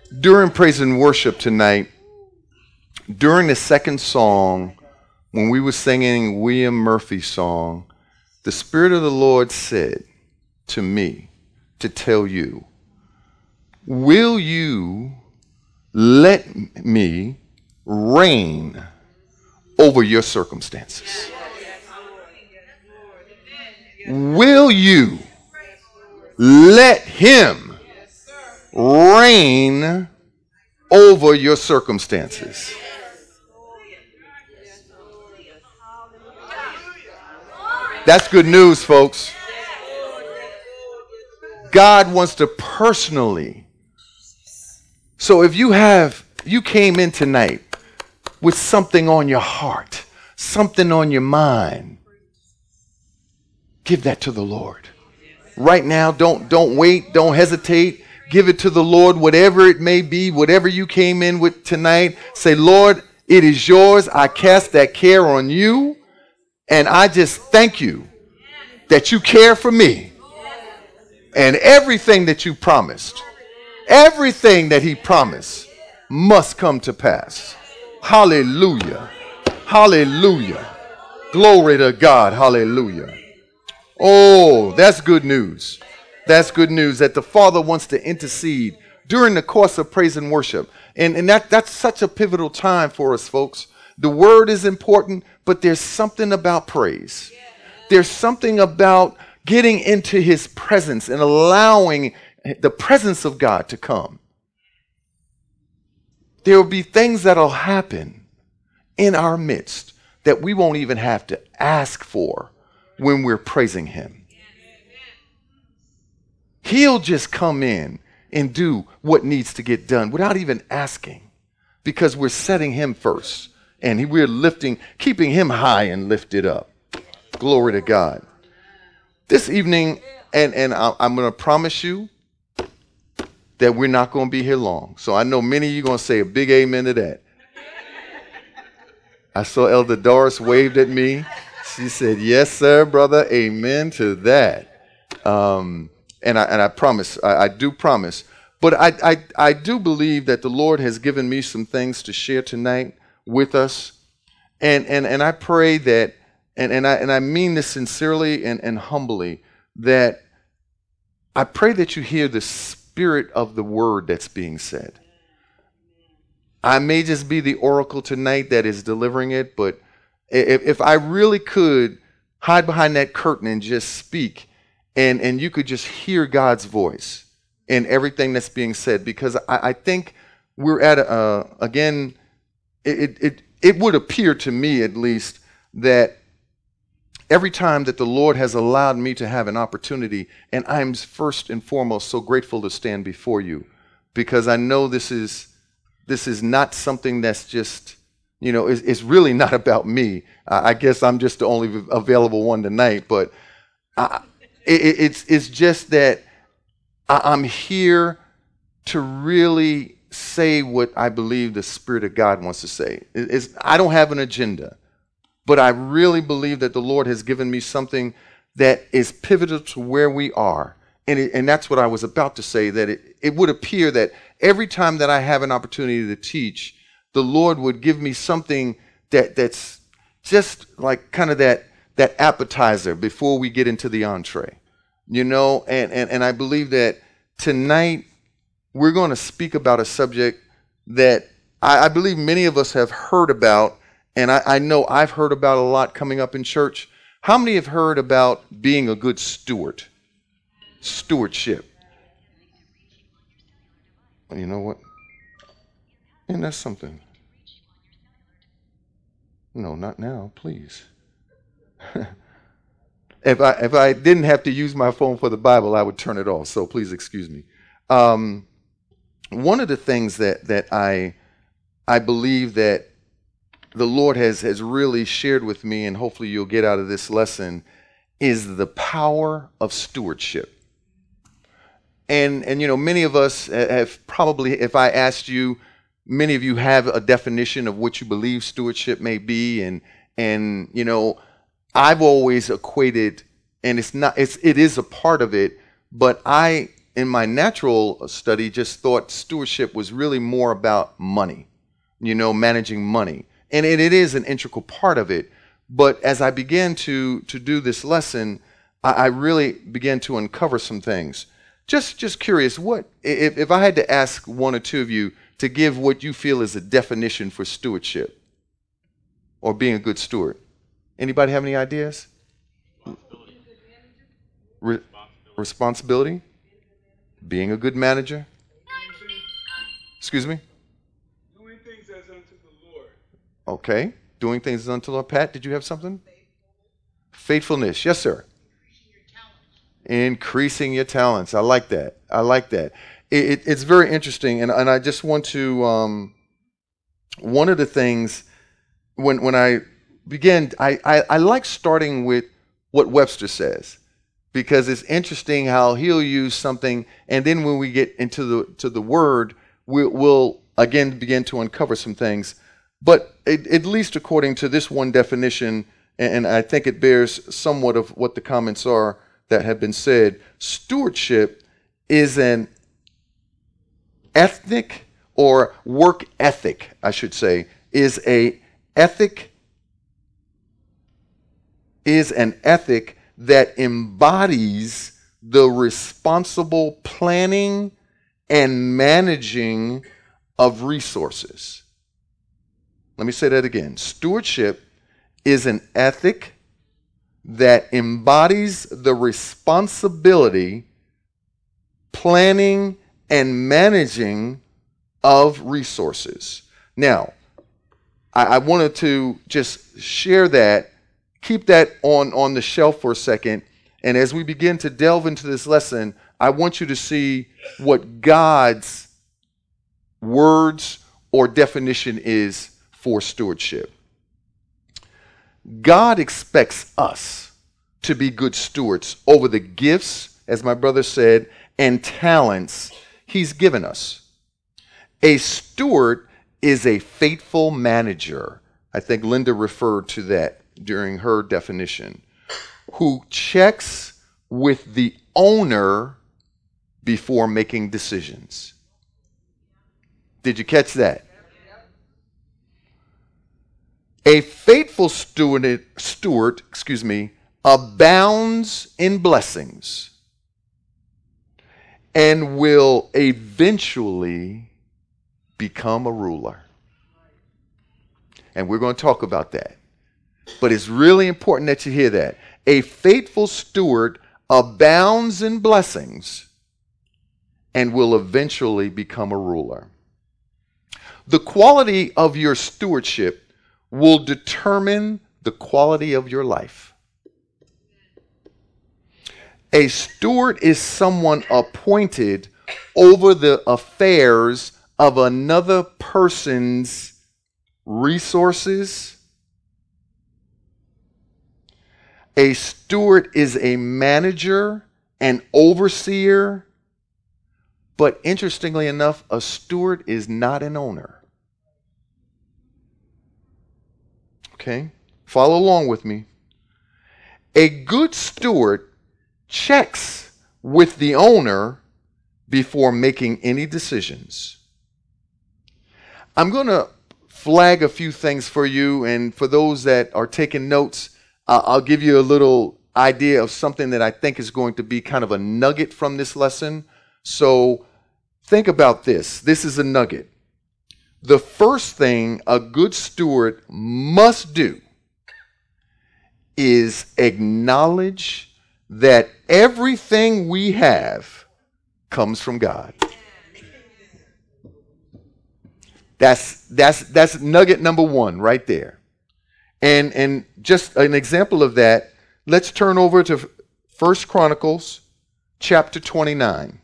During praise and worship tonight, during the second song, when we were singing William Murphy's song, the Spirit of the Lord said to me to tell you, will you let me reign over your circumstances? Will you let him reign over your circumstances? That's good news, folks. God wants to personally. So if you came in tonight with something on your heart, something on your mind, give that to the Lord. Right now, don't wait, don't hesitate. Give it to the Lord, whatever it may be, whatever you came in with tonight. Say, Lord, it is yours. I cast that care on you. And I just thank you that you care for me. And everything that you promised, everything that he promised must come to pass. Hallelujah. Hallelujah. Glory to God. Hallelujah. Oh, that's good news. That's good news that the Father wants to intercede during the course of praise and worship. And that's such a pivotal time for us, folks. The word is important, but there's something about praise. There's something about getting into his presence and allowing the presence of God to come. There will be things that will happen in our midst that we won't even have to ask for when we're praising him. He'll just come in and do what needs to get done without even asking, because we're setting him first and we're keeping him high and lifted up. Glory to God. This evening, and I'm going to promise you that we're not going to be here long. So I know many of you are going to say a big amen to that. I saw Elder Doris waved at me. She said, yes, sir, brother. Amen to that. And I promise, I do promise. But I do believe that the Lord has given me some things to share tonight with us. And I pray that, and I mean this sincerely and humbly, that I pray that you hear the spirit of the word that's being said. I may just be the oracle tonight that is delivering it, but if I really could hide behind that curtain and just speak, and you could just hear God's voice in everything that's being said, because I think we're at again, it would appear to me at least that every time that the Lord has allowed me to have an opportunity, and I'm first and foremost so grateful to stand before you, because I know this is not something that's just, it's really not about me. I guess I'm just the only available one tonight, but it's just that I'm here to really say what I believe the Spirit of God wants to say. I don't have an agenda, but I really believe that the Lord has given me something that is pivotal to where we are. And that's what I was about to say, that it would appear that every time that I have an opportunity to teach, the Lord would give me something that's just like kind of that appetizer before we get into the entree. And I believe that tonight we're going to speak about a subject that I believe many of us have heard about, and I know I've heard about a lot coming up in church. How many have heard about being a good steward? Stewardship. You know what? And that's something. No, not now, please. If I didn't have to use my phone for the Bible, I would turn it off. So please excuse me. One of the things that I believe that the Lord has really shared with me, and hopefully you'll get out of this lesson, is the power of stewardship. And many of us have probably, if I asked you, many of you have a definition of what you believe stewardship may be, and I've always equated, and it is a part of it, but I in my natural study, just thought stewardship was really more about money, managing money. And it is an integral part of it. But as I began to do this lesson, I really began to uncover some things. Just curious, what if I had to ask one or two of you to give what you feel is a definition for stewardship or being a good steward? Anybody have any ideas? Responsibility? Being a good manager? Excuse me? Doing things as unto the Lord. Okay. Doing things as unto the Lord. Pat, did you have something? Faithfulness. Yes, sir. Increasing your talents. I like that. It's very interesting. And I just want to, one of the things, when I began, I like starting with what Webster says, because it's interesting how he'll use something, and then when we get into the word, we'll again begin to uncover some things. But at least according to this one definition, and I think it bears somewhat of what the comments are that have been said, stewardship is an ethnic or work ethic, I should say, is an ethic that embodies the responsible planning and managing of resources. Let me say that again. Stewardship is an ethic that embodies the responsibility, planning, and managing of resources. Now, I wanted to just share that, keep that on the shelf for a second, and as we begin to delve into this lesson, I want you to see what God's words or definition is for stewardship. God expects us to be good stewards over the gifts, as my brother said, and talents He's given us. A steward is a faithful manager. I think Linda referred to that during her definition, who checks with the owner before making decisions. Did you catch that? A faithful steward, abounds in blessings and will eventually become a ruler. And we're going to talk about that. But it's really important that you hear that. A faithful steward abounds in blessings and will eventually become a ruler. The quality of your stewardship will determine the quality of your life. A steward is someone appointed over the affairs of another person's resources. A steward is a manager, an overseer, but interestingly enough, a steward is not an owner. Okay? Follow along with me. A good steward checks with the owner before making any decisions. I'm going to flag a few things for you, and for those that are taking notes, I'll give you a little idea of something that I think is going to be kind of a nugget from this lesson. So think about this. This is a nugget. The first thing a good steward must do is acknowledge that everything we have comes from God. That's nugget number one right there. And just an example of that, let's turn over to 1 Chronicles chapter 29.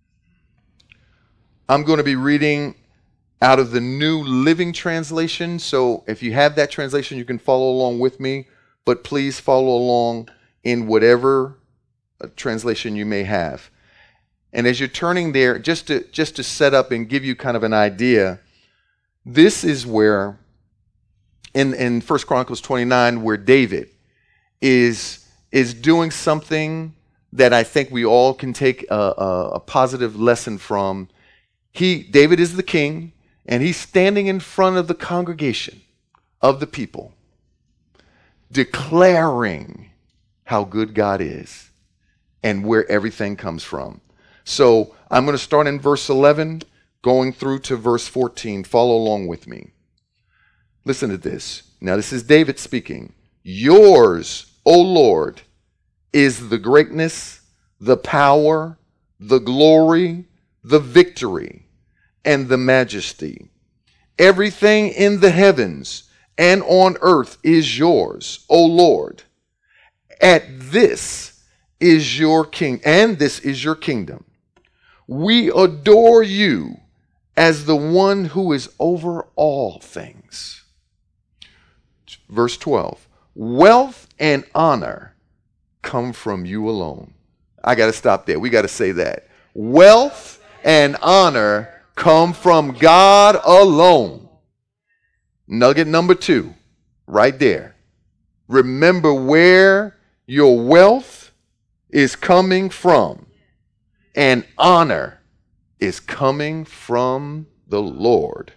I'm going to be reading out of the New Living Translation. So if you have that translation, you can follow along with me. But please follow along in whatever translation you may have. And as you're turning there, just to set up and give you kind of an idea, this is where, in 1 Chronicles 29, where David is doing something that I think we all can take a positive lesson from. David is the king, and he's standing in front of the congregation of the people, declaring how good God is and where everything comes from. So I'm going to start in verse 11, going through to verse 14. Follow along with me. Listen to this. Now, this is David speaking. Yours, O Lord, is the greatness, the power, the glory, the victory, and the majesty. Everything in the heavens and on earth is yours, O Lord. At this is your king, and this is your kingdom. We adore you as the one who is over all things. Verse 12. Wealth and honor come from you alone. I got to stop there. We got to say that. Wealth and honor come from God alone. Nugget number 2, right there. Remember where your wealth is coming from, and honor is coming from the Lord.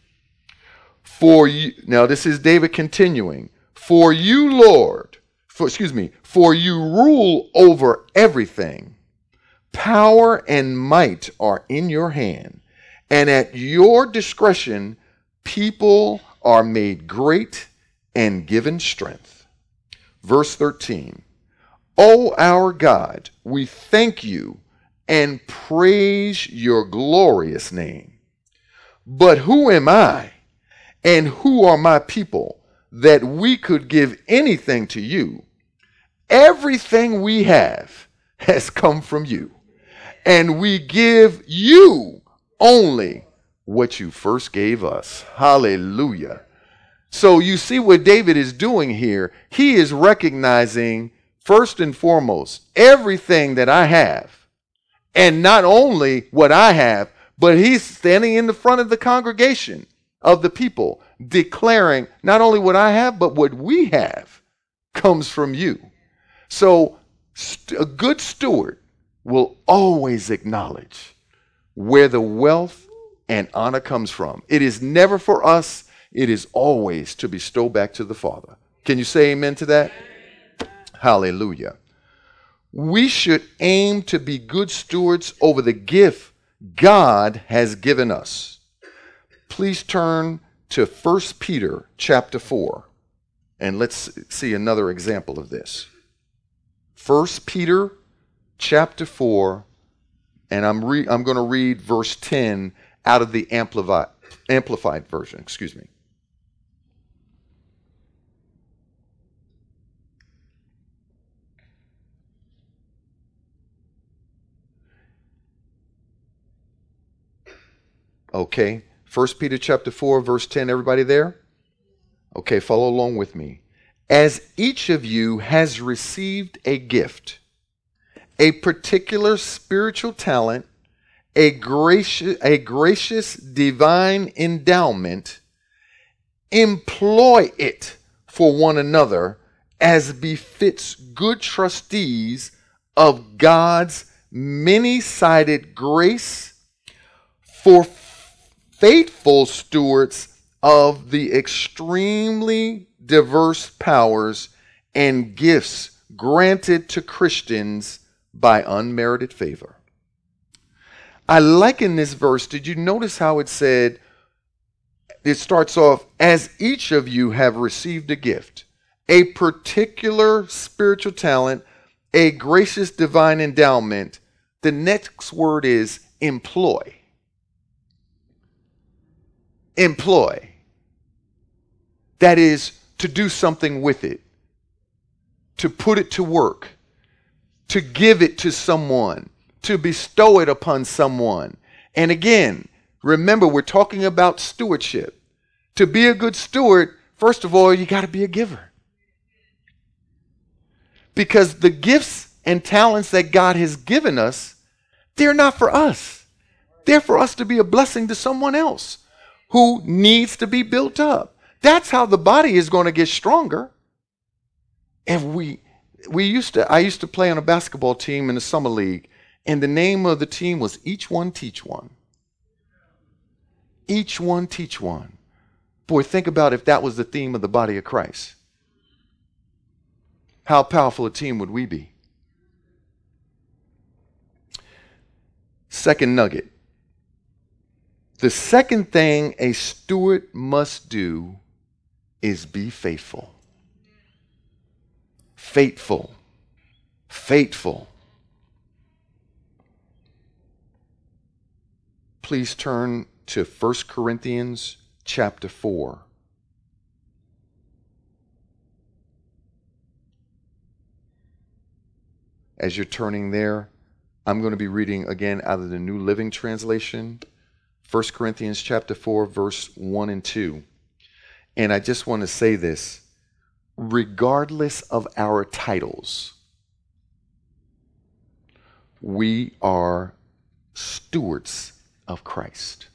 For you, now this is David continuing. For you, Lord, for you rule over everything. Power and might are in your hand, and at your discretion, people are made great and given strength. Verse 13. O our God, we thank you and praise your glorious name. But who am I and who are my people that we could give anything to you? Everything we have has come from you, and we give you only what you first gave us. Hallelujah. So you see what David is doing here. He is recognizing, first and foremost, everything that I have. And not only what I have, but he's standing in the front of the congregation of the people, declaring not only what I have, but what we have comes from you. So a good steward will always acknowledge where the wealth and honor comes from. It is never for us. It is always to bestow back to the Father. Can you say amen to that? Hallelujah. We should aim to be good stewards over the gift God has given us. Please turn to 1 Peter chapter 4, and let's see another example of this. 1 Peter chapter 4, and I'm going to read verse 10 out of the Amplified version. Excuse me. Okay, 1 Peter chapter 4, verse 10, everybody there? Okay, follow along with me. As each of you has received a gift, a particular spiritual talent, a gracious divine endowment, employ it for one another as befits good trustees of God's many-sided grace, for faithful stewards of the extremely diverse powers and gifts granted to Christians by unmerited favor. I like in this verse, did you notice how it said, it starts off, as each of you have received a gift, a particular spiritual talent, a gracious divine endowment. The next word is employ. Employ. That is to do something with it, to put it to work, to give it to someone, to bestow it upon someone. And again, remember, we're talking about stewardship. To be a good steward, first of all, you got to be a giver. Because the gifts and talents that God has given us, they're not for us. They're for us to be a blessing to someone else who needs to be built up. That's how the body is going to get stronger. If we, I used to play on a basketball team in the summer league, and the name of the team was Each One Teach One. Each one teach one. Boy, think about if that was the theme of the body of Christ. How powerful a team would we be? Second nugget. The second thing a steward must do is be faithful. Faithful. Faithful. Please turn to 1 Corinthians chapter 4. As you're turning there, I'm going to be reading again out of the New Living Translation, 1 Corinthians chapter 4, verse 1 and 2. And I just want to say this, regardless of our titles, we are stewards of Christ.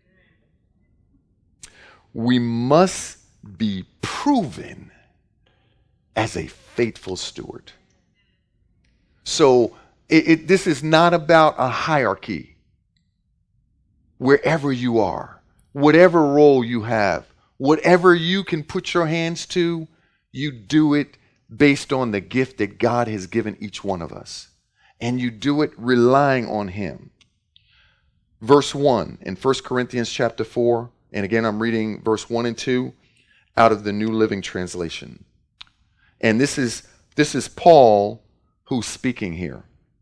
We must be proven as a faithful steward. So this is not about a hierarchy. Wherever you are, whatever role you have, whatever you can put your hands to, you do it based on the gift that God has given each one of us. And you do it relying on Him. Verse 1 in 1 Corinthians chapter 4, and again I'm reading verse 1 and 2 out of the New Living Translation. And this is Paul who's speaking here.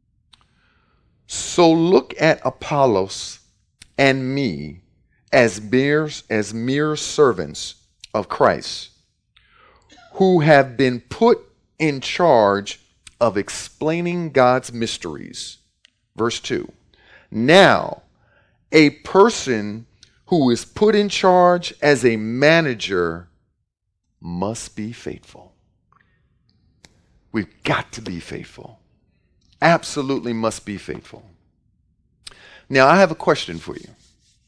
So look at Apollos and me as mere servants of Christ, who have been put in charge of explaining God's mysteries. Verse 2. Now, a person who is put in charge as a manager must be faithful. We've got to be faithful. Absolutely must be faithful. Now, I have a question for you.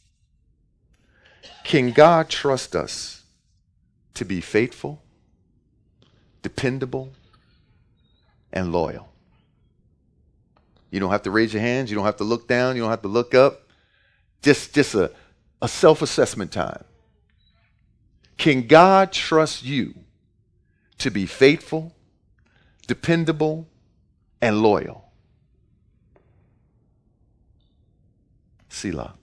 Can God trust us to be faithful, dependable, and loyal? You don't have to raise your hands. You don't have to look down. You don't have to look up. Just a self-assessment time. Can God trust you to be faithful, dependable, and loyal? Selah.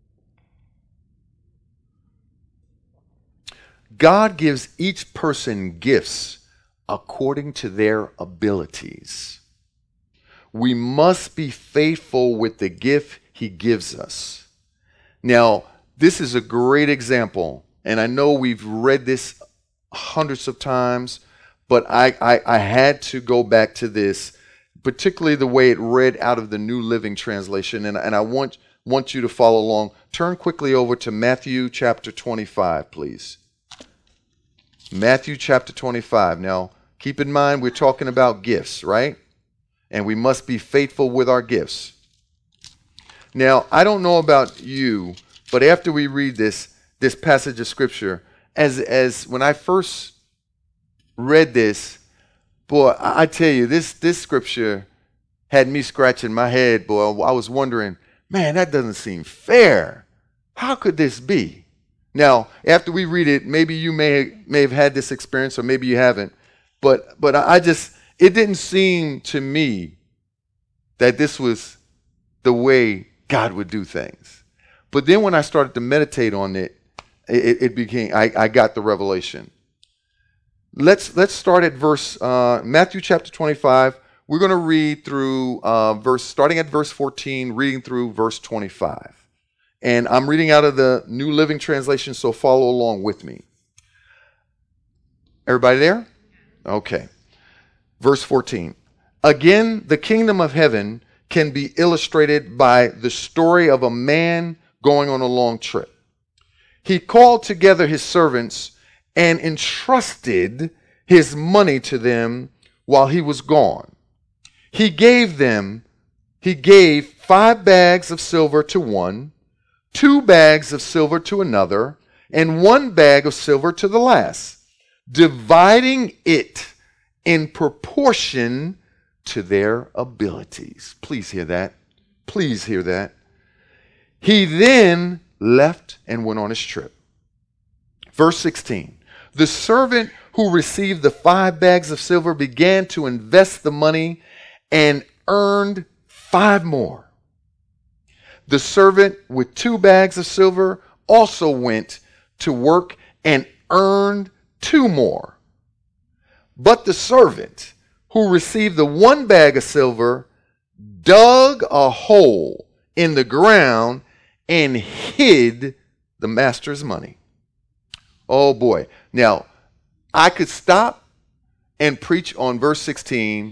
God gives each person gifts according to their abilities. We must be faithful with the gift He gives us. Now, this is a great example, and I know we've read this hundreds of times, but I had to go back to this, particularly the way it read out of the New Living Translation, and I want you to follow along. Turn quickly over to Matthew chapter 25, please. Matthew chapter 25. Now, keep in mind, we're talking about gifts, right? And we must be faithful with our gifts. Now, I don't know about you, but after we read this passage of Scripture, as when I first read this, boy, I tell you, this Scripture had me scratching my head, boy. I was wondering, man, that doesn't seem fair. How could this be? Now, after we read it, maybe you may have had this experience, or maybe you haven't. But it didn't seem to me that this was the way God would do things. But then when I started to meditate on it, it became, I got the revelation. Let's start at verse, Matthew chapter 25. We're going to read through starting at verse 14, reading through verse 25. And I'm reading out of the New Living Translation, so follow along with me. Everybody there? Okay. Verse 14. Again, the kingdom of heaven can be illustrated by the story of a man going on a long trip. He called together his servants and entrusted his money to them while he was gone. He gave 5 bags of silver to one, 2 bags of silver to another, and 1 bag of silver to the last, dividing it in proportion to their abilities. Please hear that. Please hear that. He then left and went on his trip. Verse 16. The servant who received the 5 bags of silver began to invest the money and earned 5 more. The servant with 2 bags of silver also went to work and earned 2 more. But the servant who received the 1 bag of silver dug a hole in the ground and hid the master's money. Oh boy. Now, I could stop and preach on verse 16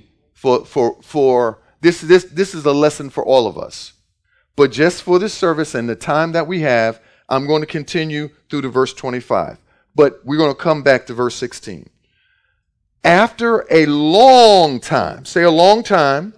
for this is a lesson for all of us. But just for this service and the time that we have, I'm going to continue through to verse 25. But we're going to come back to verse 16. After a long time, say a long time,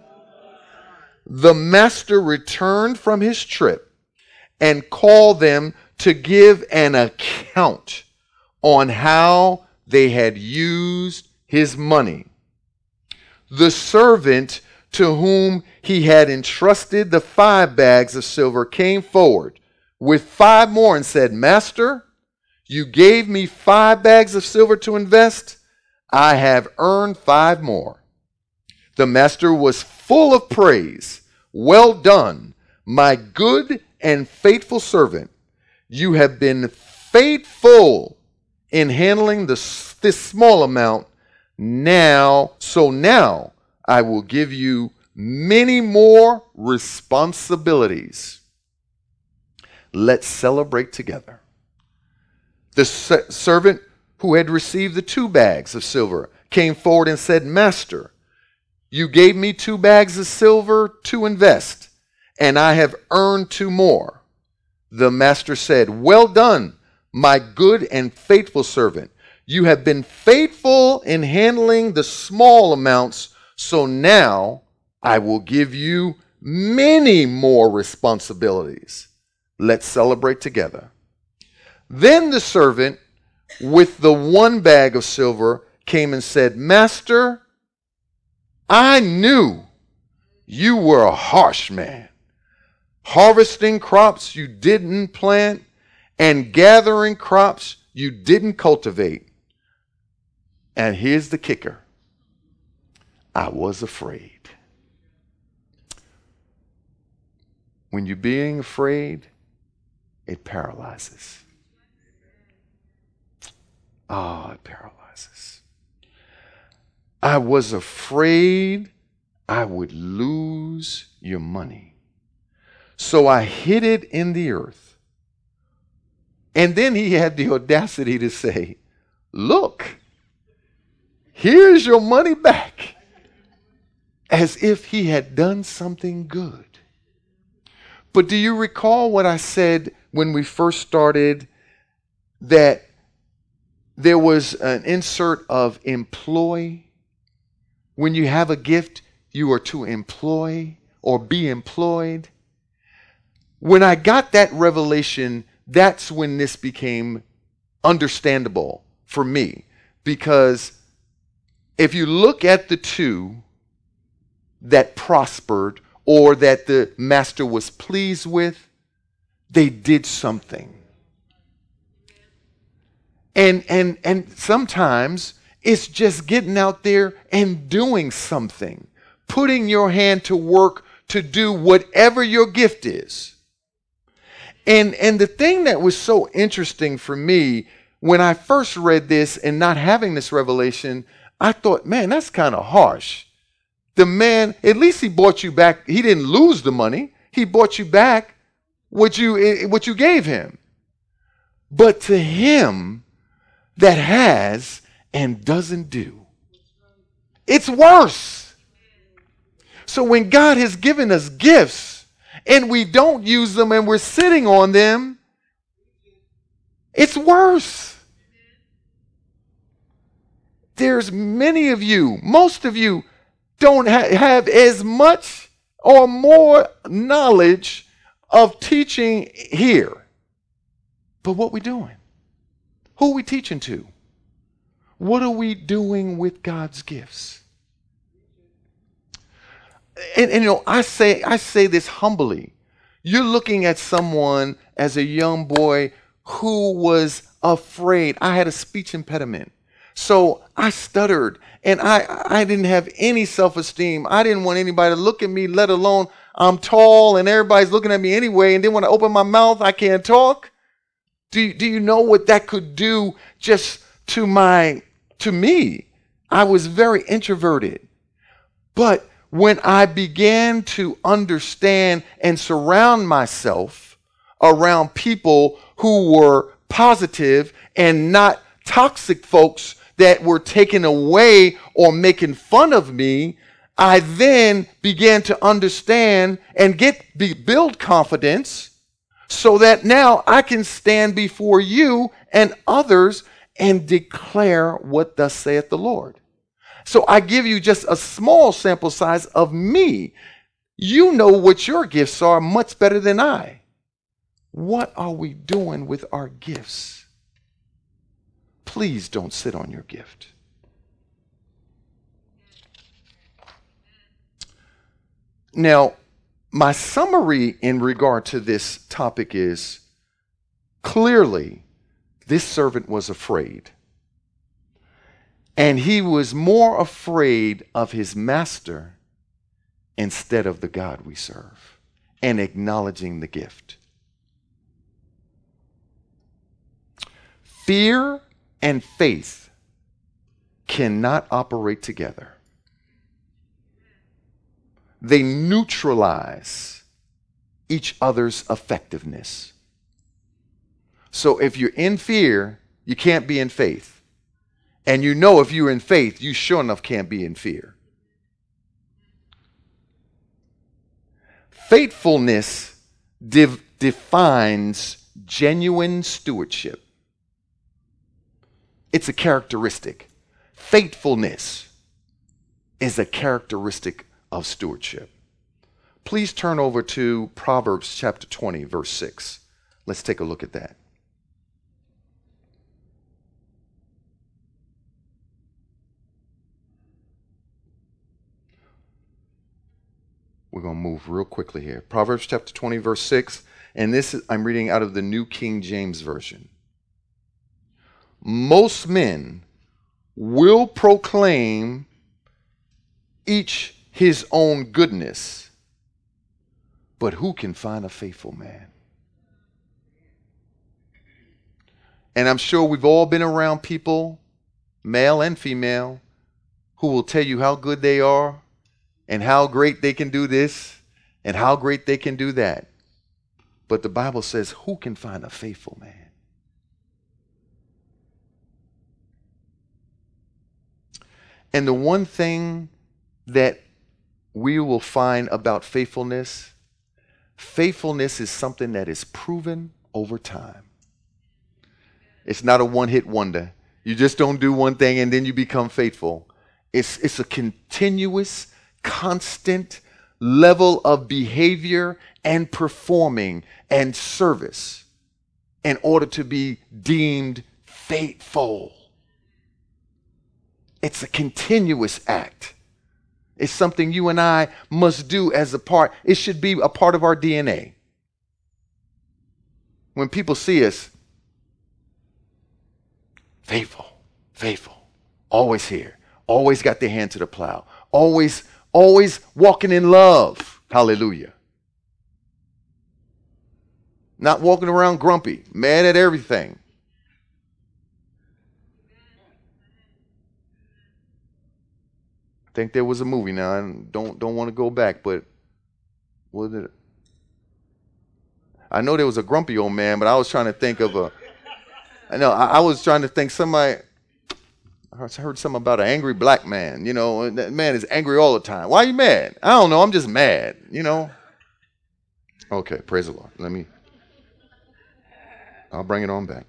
the master returned from his trip and called them to give an account on how they had used his money. The servant to whom he had entrusted the 5 bags of silver came forward with 5 more and said, Master, you gave me 5 bags of silver to invest. I have earned 5 more. The master was full of praise. Well done, my good and faithful servant. You have been faithful in handling this small amount. Now I will give you many more responsibilities. Let's celebrate together. The servant who had received the 2 bags of silver came forward and said, Master, you gave me 2 bags of silver to invest, and I have earned 2 more. The master said, Well done, my good and faithful servant. You have been faithful in handling the small amounts, so now I will give you many more responsibilities. Let's celebrate together. Then the servant with the 1 bag of silver came and said, Master, I knew you were a harsh man, harvesting crops you didn't plant and gathering crops you didn't cultivate. And here's the kicker. I was afraid. When you're being afraid, it paralyzes. It paralyzes. I was afraid I would lose your money. So I hid it in the earth. And then he had the audacity to say, Look, here's your money back. As if he had done something good. But do you recall what I said when we first started, that there was an insert of employ? When you have a gift, you are to employ or be employed. When I got that revelation, that's when this became understandable for me. Because if you look at the 2 that prospered or that the master was pleased with, they did something. And sometimes it's just getting out there and doing something, putting your hand to work to do whatever your gift is. And the thing that was so interesting for me when I first read this and not having this revelation, I thought, man, that's kind of harsh. The man, at least he bought you back. He didn't lose the money. He bought you back what you gave him. But to him that has and doesn't do, it's worse. So when God has given us gifts and we don't use them and we're sitting on them, it's worse. There's many of you, most of you, don't have as much or more knowledge of teaching here. But what we doing? Who are we teaching to? What are we doing with God's gifts? And you know, I say this humbly. You're looking at someone as a young boy who was afraid. I had a speech impediment. So I stuttered and I didn't have any self-esteem. I didn't want anybody to look at me, let alone I'm tall and everybody's looking at me anyway. And then when I open my mouth, I can't talk. Do you know what that could do just to me? I was very introverted. But when I began to understand and surround myself around people who were positive and not toxic folks that were taking away or making fun of me, I then began to understand and build confidence so that now I can stand before you and others and declare what thus saith the Lord. So I give you just a small sample size of me. You know what your gifts are much better than I. What are we doing with our gifts? Please don't sit on your gift. Now, my summary in regard to this topic is clearly this servant was afraid. And he was more afraid of his master instead of the God we serve and acknowledging the gift. Fear and faith cannot operate together. They neutralize each other's effectiveness. So if you're in fear, you can't be in faith. And you know if you're in faith, you sure enough can't be in fear. Faithfulness defines genuine stewardship. It's a characteristic. Faithfulness is a characteristic of stewardship. Please turn over to Proverbs chapter 20, verse 6. Let's take a look at that. We're going to move real quickly here. Proverbs chapter 20, verse 6. And I'm reading out of the New King James Version. Most men will proclaim each his own goodness, but who can find a faithful man? And I'm sure we've all been around people, male and female, who will tell you how good they are and how great they can do this and how great they can do that. But the Bible says, who can find a faithful man? And the one thing that we will find about faithfulness, faithfulness is something that is proven over time. It's not a one-hit wonder. You just don't do one thing and then you become faithful. It's a continuous, constant level of behavior and performing and service in order to be deemed faithful. It's a continuous act. It's something you and I must do as a part. It should be a part of our DNA. When people see us, faithful, faithful, always here, always got their hand to the plow, always walking in love. Hallelujah. Not walking around grumpy, mad at everything. I think there was a movie now. I don't want to go back, but was it? I know there was a grumpy old man, but I was trying to think of I was trying to think somebody. I heard something about an angry black man. You know, that man is angry all the time. Why are you mad? I don't know. I'm just mad. You know. Okay, praise the Lord. I'll bring it on back.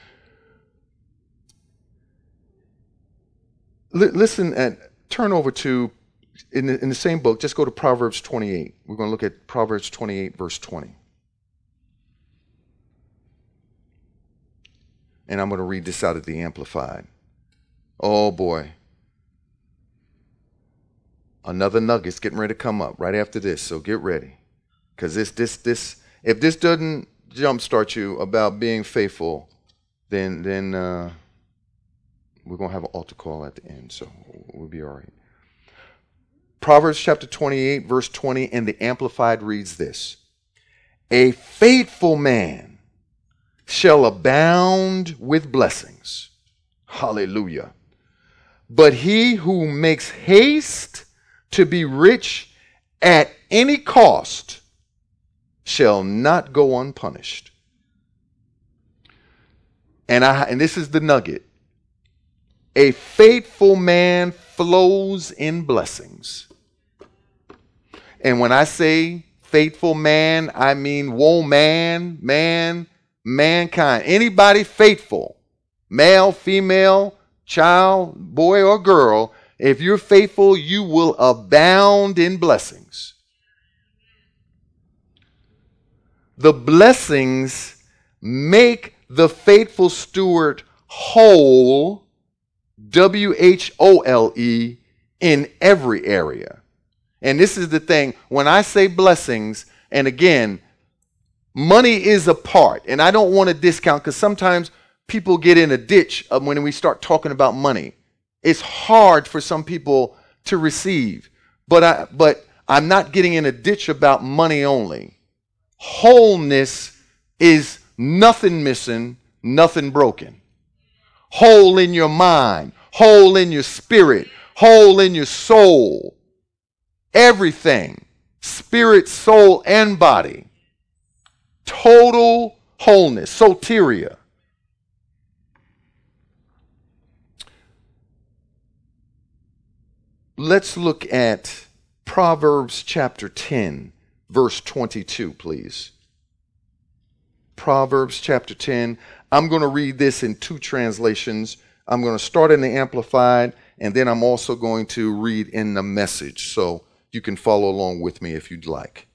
Listen and turn over to, in the same book, just go to Proverbs 28. We're going to look at Proverbs 28, verse 20. And I'm going to read this out of the Amplified. Oh boy. Another nugget's getting ready to come up right after this, so get ready. Because if this doesn't jumpstart you about being faithful, then we're going to have an altar call at the end, so we'll be all right. Proverbs chapter 28, verse 20, in the Amplified reads this: a faithful man shall abound with blessings. Hallelujah. But he who makes haste to be rich at any cost shall not go unpunished. And this is the nugget. A faithful man flows in blessings. And when I say faithful man, I mean woman, man, mankind. Anybody faithful, male, female, child, boy, or girl, if you're faithful, you will abound in blessings. The blessings make the faithful steward whole, WHOLE, in every area. And this is the thing, when I say blessings, and again, money is a part, and I don't want to discount, because sometimes people get in a ditch when we start talking about money. It's hard for some people to receive, but I'm not getting in a ditch about money only. Wholeness is nothing missing, nothing broken. Whole in your mind, whole in your spirit, whole in your soul. Everything, spirit, soul, and body. Total wholeness, soteria. Let's look at Proverbs chapter 10, verse 22, please. Proverbs chapter 10. I'm going to read this in two translations. I'm going to start in the Amplified, and then I'm also going to read in the Message, so you can follow along with me if you'd like.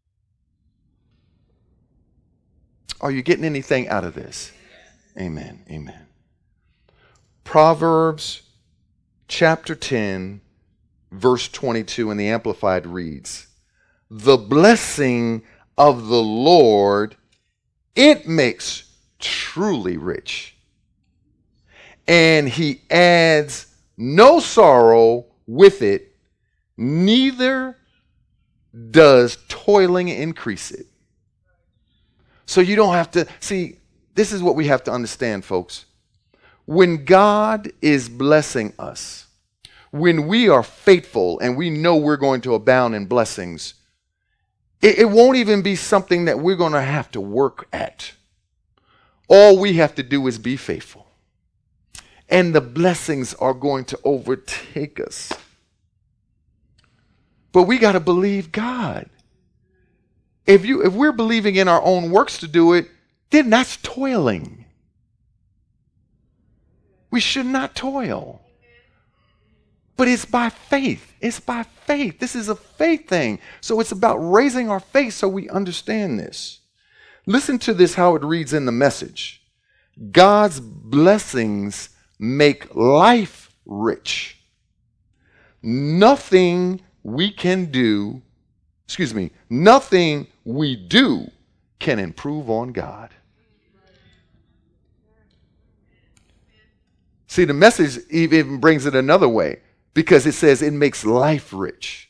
Are you getting anything out of this? Amen. Amen. Proverbs chapter 10, verse 22 in the Amplified reads, the blessing of the Lord, it makes truly rich, and he adds no sorrow with it, neither does toiling increase it. So you don't have to, see, this is what we have to understand, folks. When God is blessing us, when we are faithful and we know we're going to abound in blessings, it won't even be something that we're going to have to work at. All we have to do is be faithful. And the blessings are going to overtake us. But we got to believe God. If we're believing in our own works to do it, then that's toiling. We should not toil. But it's by faith. It's by faith. This is a faith thing. So it's about raising our faith so we understand this. Listen to this, how it reads in the Message. God's blessings make life rich. Nothing we do can improve on God. See, the Message even brings it another way, because it says it makes life rich.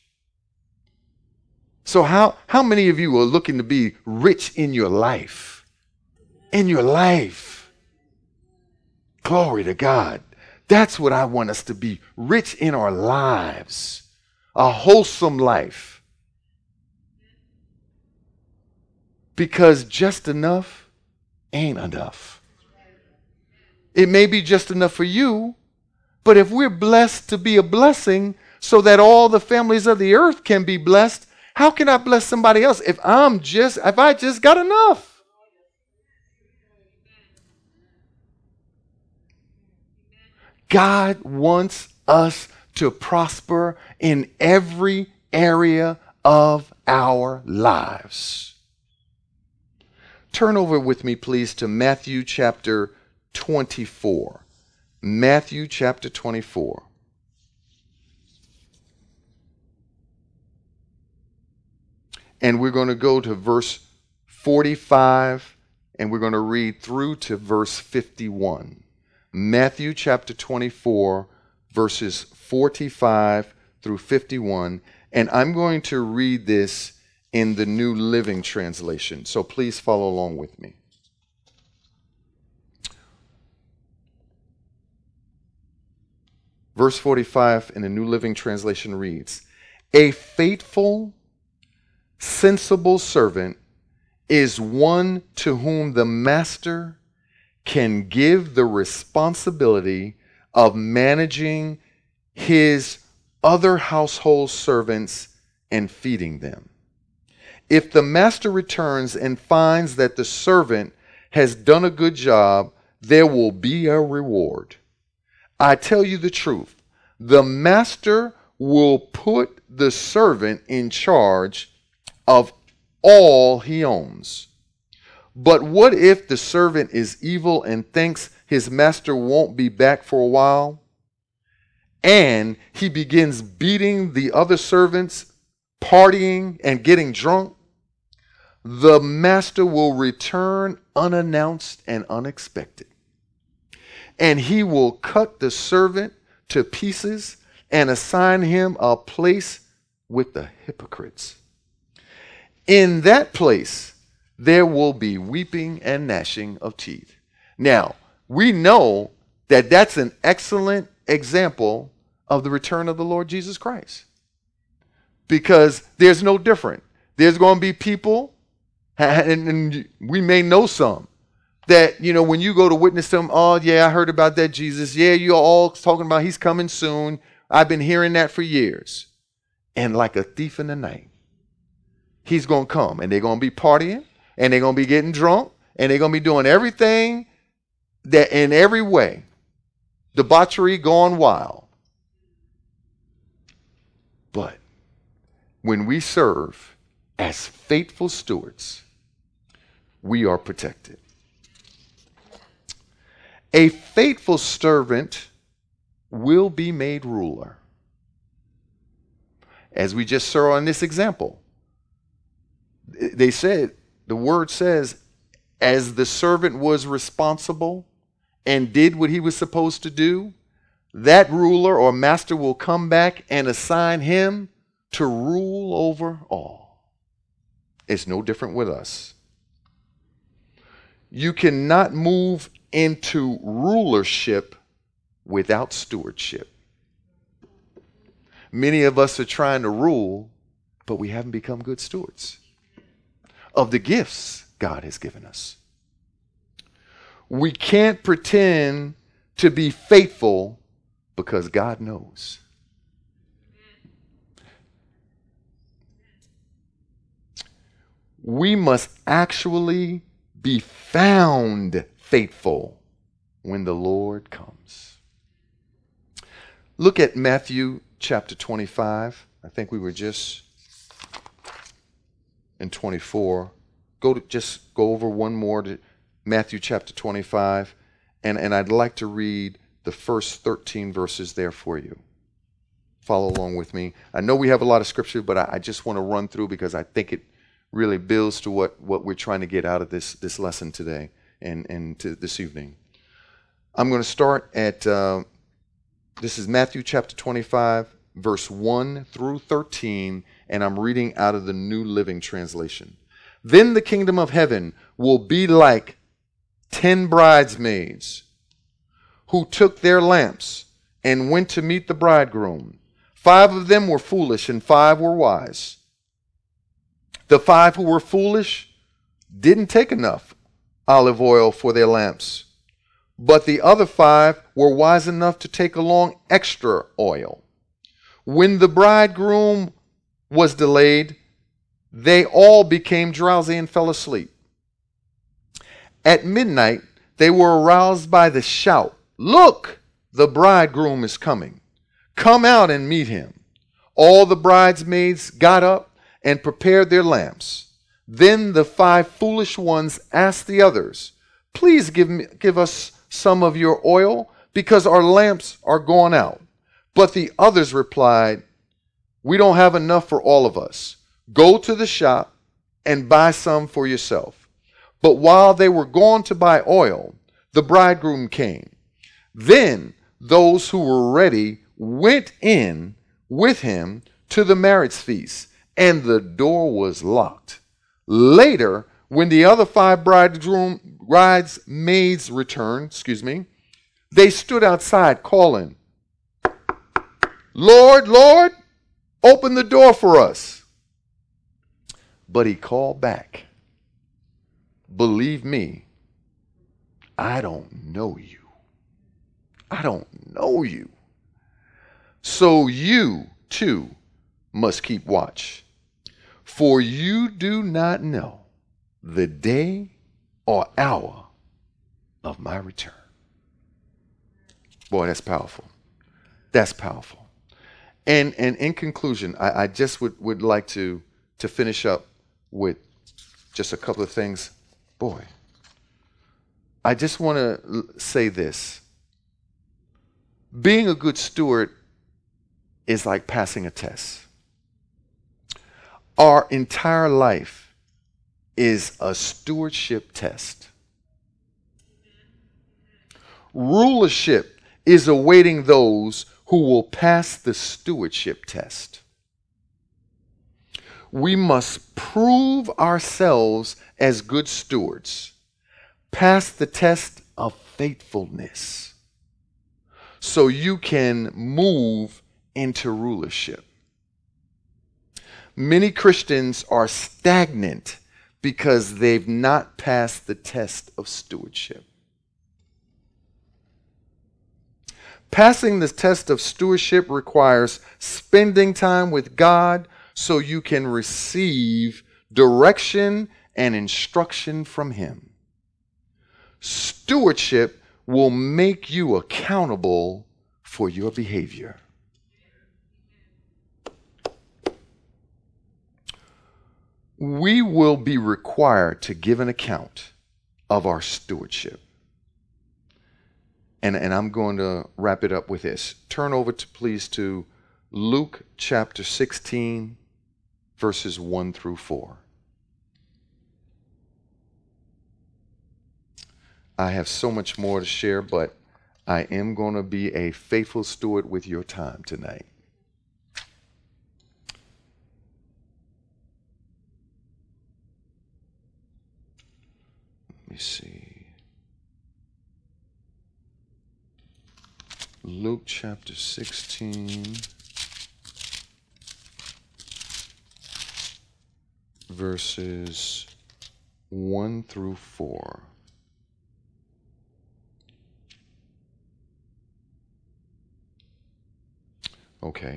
So how many of you are looking to be rich in your life? In your life. Glory to God. That's what I want us to be, rich in our lives. A wholesome life. Because just enough ain't enough. It may be just enough for you, but if we're blessed to be a blessing so that all the families of the earth can be blessed, how can I bless somebody else if I just got enough? God wants us to prosper in every area of our lives. Turn over with me, please, to Matthew chapter 24. Matthew chapter 24. And we're going to go to verse 45, and we're going to read through to verse 51. Matthew chapter 24, verses 45 through 51. And I'm going to read this in the New Living Translation. So please follow along with me. Verse 45 in the New Living Translation reads, "A faithful, sensible servant is one to whom the master can give the responsibility of managing his other household servants and feeding them. If the master returns and finds that the servant has done a good job, there will be a reward. I tell you the truth, the master will put the servant in charge of all he owns. But what if the servant is evil and thinks his master won't be back for a while, and he begins beating the other servants, partying, and getting drunk? The master will return unannounced and unexpected, and he will cut the servant to pieces and assign him a place with the hypocrites. In that place, there will be weeping and gnashing of teeth." Now, we know that that's an excellent example of the return of the Lord Jesus Christ, because there's no different. There's going to be people, and we may know some, that, when you go to witness to them, "Oh, yeah, I heard about that Jesus. Yeah, you're all talking about he's coming soon. I've been hearing that for years." And like a thief in the night, he's going to come, and they're going to be partying, and they're going to be getting drunk, and they're going to be doing everything that in every way, debauchery gone wild. But when we serve as faithful stewards, we are protected. A faithful servant will be made ruler. As we just saw in this example, the word says, as the servant was responsible and did what he was supposed to do, that ruler or master will come back and assign him to rule over all. It's no different with us. You cannot move into rulership without stewardship. Many of us are trying to rule, but we haven't become good stewards of the gifts God has given us. We can't pretend to be faithful because God knows. We must actually be found faithful when the Lord comes. Look at Matthew chapter 25. I think we were just in 24. Go over one more to Matthew chapter 25, and I'd like to read the first 13 verses there for you. Follow along with me. I know we have a lot of scripture, but I just want to run through because I think it really builds to what we're trying to get out of this lesson today and to this evening. I'm going to start at, this is Matthew chapter 25, verse 1 through 13, and I'm reading out of the New Living Translation. "Then the kingdom of heaven will be like 10 bridesmaids who took their lamps and went to meet the bridegroom. 5 of them were foolish and 5 were wise. The 5 who were foolish didn't take enough olive oil for their lamps, but the other 5 were wise enough to take along extra oil. When the bridegroom was delayed, they all became drowsy and fell asleep. At midnight, they were aroused by the shout, 'Look, the bridegroom is coming. Come out and meet him.' All the bridesmaids got up and prepared their lamps. Then the 5 foolish ones asked the others, 'Please give us some of your oil, because our lamps are gone out." But the others replied, "We don't have enough for all of us. Go to the shop and buy some for yourself." But while they were gone to buy oil, the bridegroom came. Then those who were ready went in with him to the marriage feast, and the door was locked. Later, when the other 5 bridesmaids returned, they stood outside calling, "Lord, Lord, open the door for us." But he called back, "Believe me, I don't know you. I don't know you. So you too must keep watch, for you do not know the day or hour of my return." Boy, that's powerful. That's powerful. And in conclusion, I just would like to finish up with just a couple of things. Boy, I just want to say this. Being a good steward is like passing a test. Our entire life is a stewardship test. Rulership is awaiting those who will pass the stewardship test. We must prove ourselves as good stewards, pass the test of faithfulness, so you can move into rulership. Many Christians are stagnant because they've not passed the test of stewardship. Passing the test of stewardship requires spending time with God so you can receive direction and instruction from Him. Stewardship will make you accountable for your behavior. We will be required to give an account of our stewardship. And I'm going to wrap it up with this. Turn over please to Luke chapter 16, verses 1 through 4. I have so much more to share, but I am going to be a faithful steward with your time tonight. Let me see. Luke chapter 16, verses 1 through 4. Okay.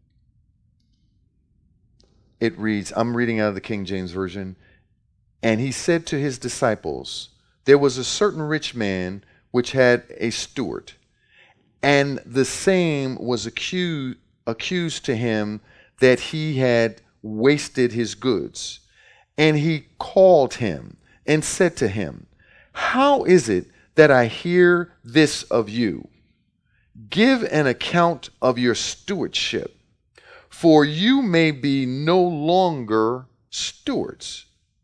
It reads, I'm reading out of the King James Version. "And he said to his disciples, there was a certain rich man which had a steward, and the same was accused to him that he had wasted his goods. And he called him and said to him, How is it that I hear this of you? Give an account of your stewardship, for you may be no longer stewards."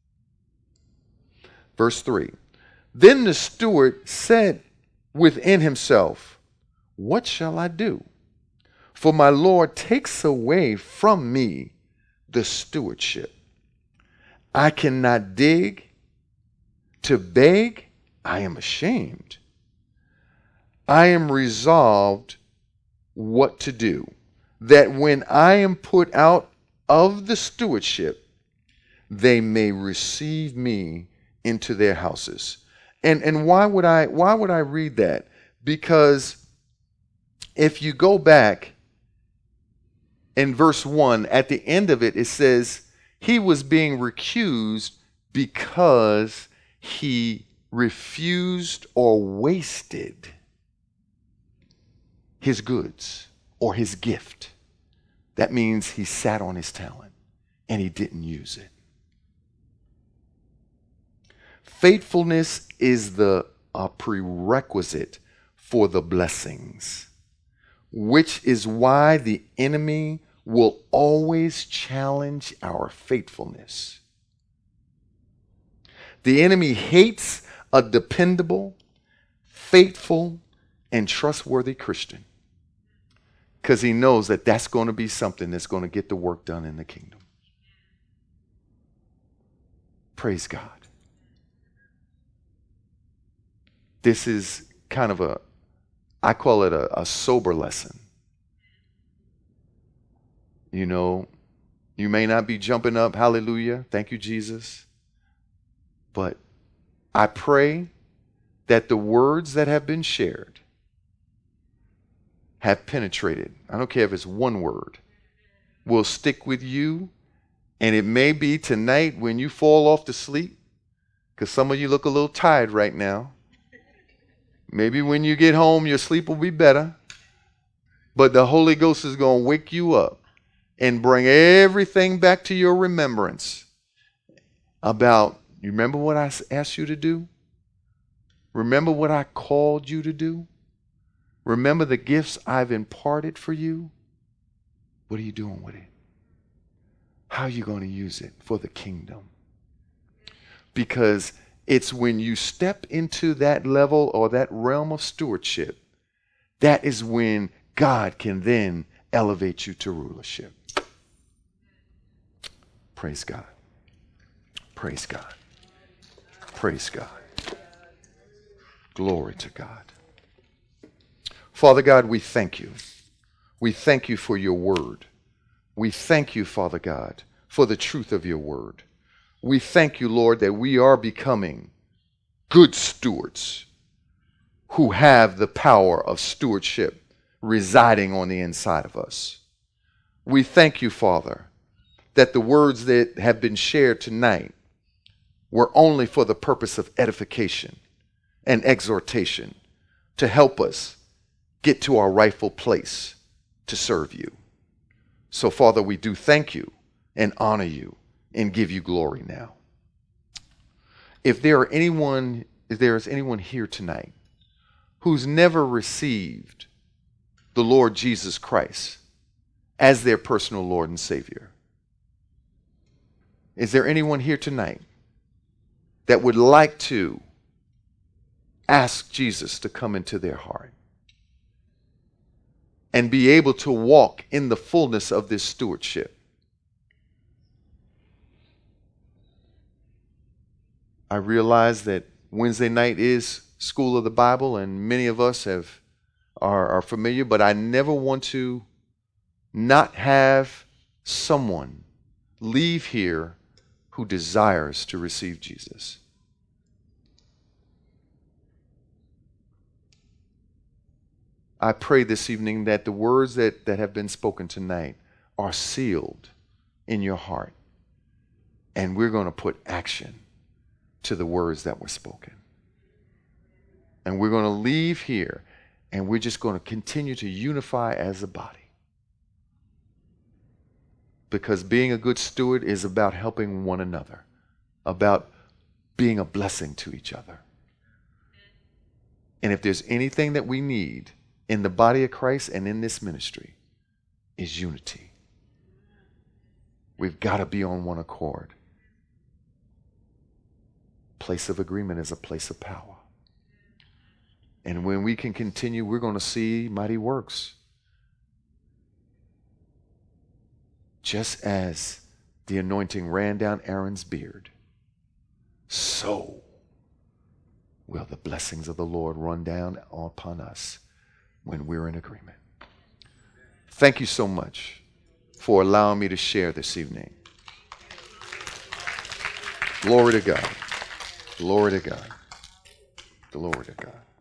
Verse 3. Then the steward said within himself, "What shall I do? For my Lord takes away from me the stewardship. I cannot dig. To beg, I am ashamed. I am resolved what to do, that when I am put out of the stewardship, they may receive me into their houses." And why would I read that? Because if you go back in verse 1, at the end of it, it says he was being recused because he refused or wasted his goods or his gift. That means he sat on his talent and he didn't use it. Faithfulness is the prerequisite for the blessings, which is why the enemy will always challenge our faithfulness. The enemy hates a dependable, faithful, and trustworthy Christian because he knows that that's going to be something that's going to get the work done in the kingdom. Praise God. This is kind of I call it a sober lesson. You know, you may not be jumping up, hallelujah, thank you, Jesus. But I pray that the words that have been shared have penetrated. I don't care if it's one word, will stick with you. And it may be tonight when you fall off to sleep, because some of you look a little tired right now. Maybe when you get home, your sleep will be better. But the Holy Ghost is going to wake you up and bring everything back to your remembrance about, you remember what I asked you to do? Remember what I called you to do? Remember the gifts I've imparted for you? What are you doing with it? How are you going to use it for the kingdom? Because it's when you step into that level or that realm of stewardship, that is when God can then elevate you to rulership. Praise God. Praise God. Praise God. Glory to God. Father God, we thank you. We thank you for your word. We thank you, Father God, for the truth of your word. We thank you, Lord, that we are becoming good stewards who have the power of stewardship residing on the inside of us. We thank you, Father, that the words that have been shared tonight were only for the purpose of edification and exhortation to help us get to our rightful place to serve you. So, Father, we do thank you and honor you and give you glory now. If there is anyone here tonight who's never received the Lord Jesus Christ as their personal Lord and Savior, is there anyone here tonight that would like to ask Jesus to come into their heart and be able to walk in the fullness of this stewardship? I realize that Wednesday night is School of the Bible, and many of us are familiar, but I never want to not have someone leave here who desires to receive Jesus. I pray this evening that the words that have been spoken tonight are sealed in your heart, and we're going to put action to the words that were spoken. And we're going to leave here, and we're just going to continue to unify as a body. Because being a good steward is about helping one another, about being a blessing to each other. And if there's anything that we need in the body of Christ and in this ministry, is unity. We've got to be on one accord. Place of agreement is a place of power. And when we can continue, we're going to see mighty works. Just as the anointing ran down Aaron's beard, so will the blessings of the Lord run down upon us when we're in agreement. Thank you so much for allowing me to share this evening. Glory to God. Glory to God. Glory to God.